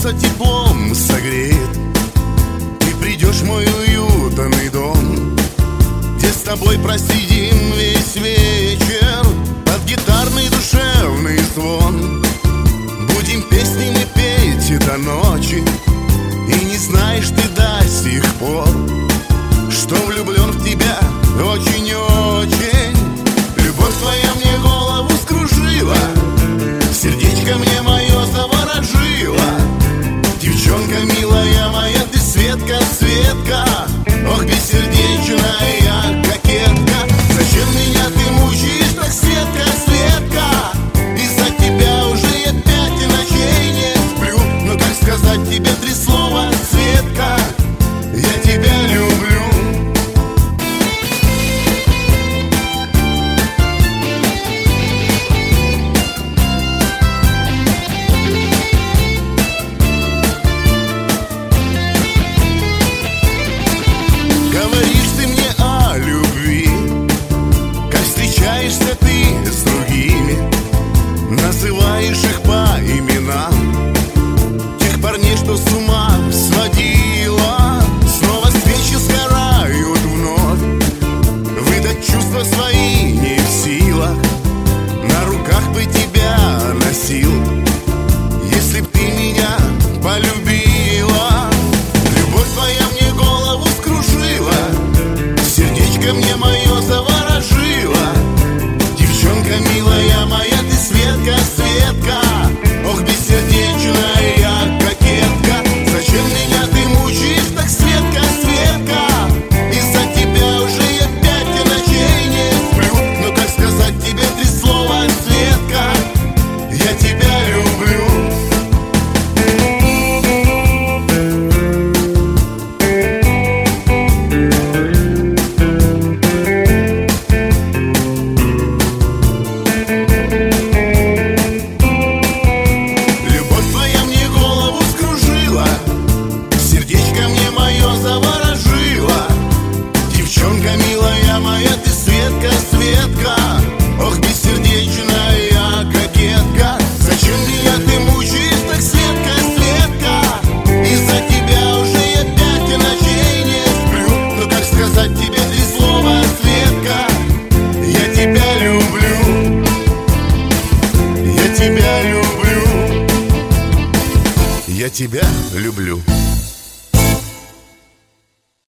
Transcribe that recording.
солнце теплом согреет. Ты придешь в мой уютный дом, где с тобой просидим весь вечер под гитарный душевный звон. Будем песнями петь до ночи, и не знаешь ты до сих пор, что влюблен в тебя очень-очень. Любовь твоя мне голову скружила, сердечко мне мое заворожила. Девчонка милая моя, ты Светка, Светка, ох, бессердечная кокетка. Зачем меня ты мучаешь так, Светка, Светка? Из-за тебя уже я 5 ночей не сплю. Но как сказать тебе 3 слова, Светка? Я тебя люблю. Говоришь ты мне о любви, как встречаешься ты с другими, называешь их по именам, тех парней, что с ума сводила. Снова свечи сгорают вновь, выдать чувства свои не в силах. На руках бы тебя носил, если б ты меня полюбила. Любовь твоя мне голову скружила, сердечко мне мое заворожила. Девчонка милая моя, ты Светка, Светка, ох, бессердечная кокетка. Зачем меня ты мучаешь так, Светка, Светка? Из-за тебя уже я 5 ночей не сплю. Но как сказать тебе 3 слова, Светка? Я тебя люблю. Любовь твоя мне голову скружила, сердечко мне мое заворожила. Девчонка милая моя, ты Светка, Светка, ох, бессердечная кокетка. Зачем меня ты мучаешь так, Светка, Светка? Из-за тебя уже я 5 ночей не сплю. Но как сказать тебе 3 слова, Светка? Я тебя люблю. Я тебя люблю. Я тебя люблю.